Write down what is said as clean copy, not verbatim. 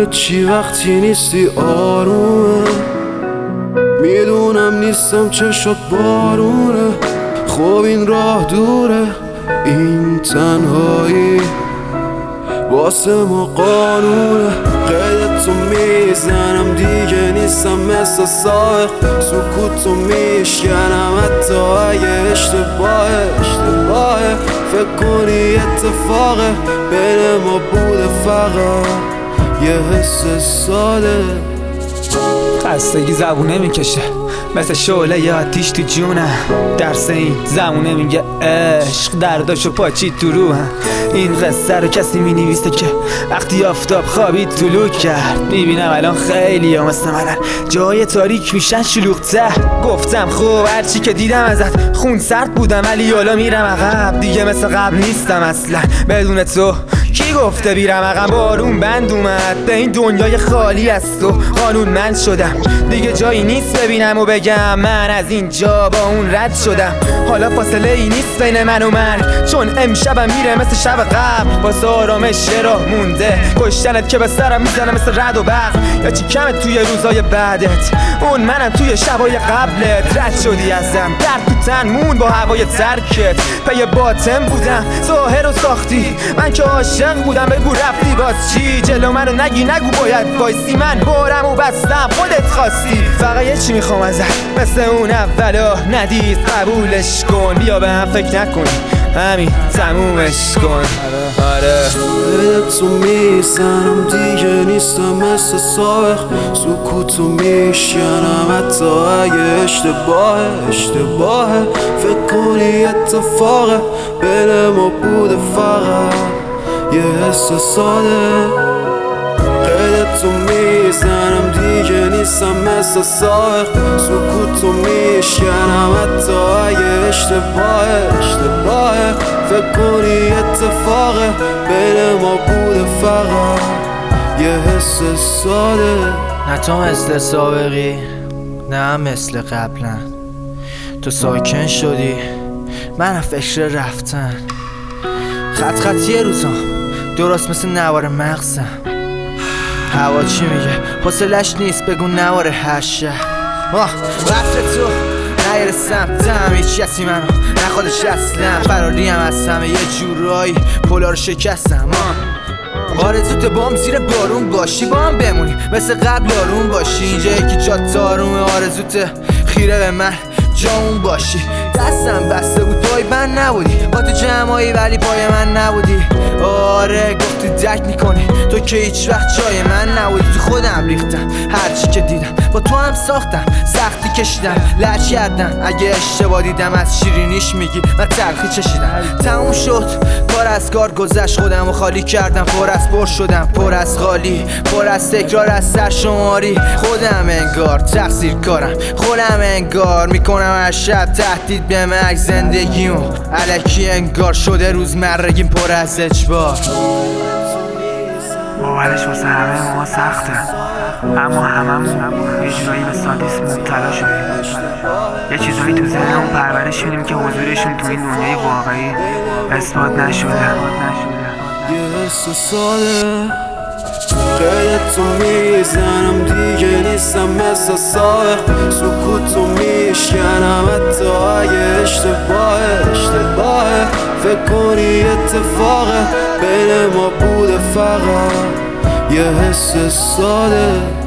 همه چی وقتی نیستی آرومه. میدونم نیستم چه شد بارونه. خب این راه دوره، این تنهایی واسه ما قانونه. قیدتو میزنم دیگه نیستم مثل سائق. سکوتو میشکنم حتی اگه اشتباهه. فکر کنی اتفاقه بین ما بوده فقط یه حس ساده. خستگی زبونه میکشه مثل شعله ی آتیش تو جونم. درس این زمونه میگه عشق درداشو پاچید تو روحم. این قصه رو کسی مینویسه که وقتی آفتاب خوابید طلوع کرد. میبینم الان خیلی ها مثل منن جای تاریک میشن شلوغ‌تر. گفتم خب هرچی که دیدم ازت خون سرد بودم ولی حالا میرم عقب. دیگه مثل قبل نیستم اصلا بدون تو. کی گفته بیرم عقب؟ بارون بند اومد به این دنیای خالی از تو. قانونمند شدم دیگه جایی نیست ببینم و بگم من از اینجا با اون رد شدم. حالا فاصله ای نیست بین من و مرگ، چون امشبم میره مثل شب قبل. واسه آرامش راه مونده کشتنت که به سرم میزنه مثل رد و برق. یا چی کمه توی روزای بعدت، اون منم توی شبای قبلت. رد شدی ازم درد تو تن مون با هوای ترکت. پی باطن بودم ظاهر و ساختی، من که عاشق بودم بگو رفتی باز چی؟ جلو منو نگو باید وایسی. من بارم و بستم خودت خواستی. فقط یه چی میخوام ازت مثل اون اولا ندید قبولش کن. بیا به هم فکر نکنی همین تمومش کن. آره تو میزنم دیگه نیستم مثل سائق. سکوتو میشکنم حتی اگه اشتباهه. فکر کنی اتفاقه بین ما بوده فقط یه حس ساده. قیدتو میزنم دیگه نیستم مثل سائق. سکوتو میشکنم حتی اگه اشتباهه. فکر کنی اتفاقه بین ما بوده فقط یه حس ساده. نه تو مثل سابقی نه مثل قبلا. تو ساکن شدی من فکر رفتن. خطی روزا درست مثل نوار مغزم. هوا چی میگه حوصلش نیست بگو نوار هر شهر. وقت تو نگرستم تم هیچ کسی منو نخوادش اصلا. فراریم از همه یه جورایی پولا رو شکستم. آرزوت با هم زیر بارون باشی، با هم بمونی مثل قبل آروم باشی. اینجا یکی جات آرومه آرزوت خیره به من جامون باشی. دستم بسته بود پای من نبودی، با تو جمعایی ولی پای من نبودی. آره گفتی درک میکنی تو که هیچ وقت جای من نبودی. تو خودم ریختم هرچی که دیدم با تو هم ساختم. سختی کشیدم لج کردم اگه اشتباه دیدم از شیرینیش میگی من تلخی چشیدم. تموم شد کار از کار گذشت خودم و خالی کردم. پر از پر شدم پر از خالی پر از تکرار از سرشماری. خودم انگار تقصیر کارم خودم انگار میکنم هر شب تهدید به مرگ. زندگیم الکی انگار شده روزمرگیم پر از اجبار. باورش واسه همه ما سخته، اما هممون یه جورایی به سادیسم مبتلا شدیم. یه چیزایی تو ذهنمون پرورش میدیم که حضورشون تو این دنیای واقعی اثبات نشده. یه حس ساده. قیدتو میزنم دیگه نیستم مثل سائق. سکوتو میشکنم حتی اگه اشتباهه. فکر کنی اتفاقه بین ما بوده فقط یه حس ساده.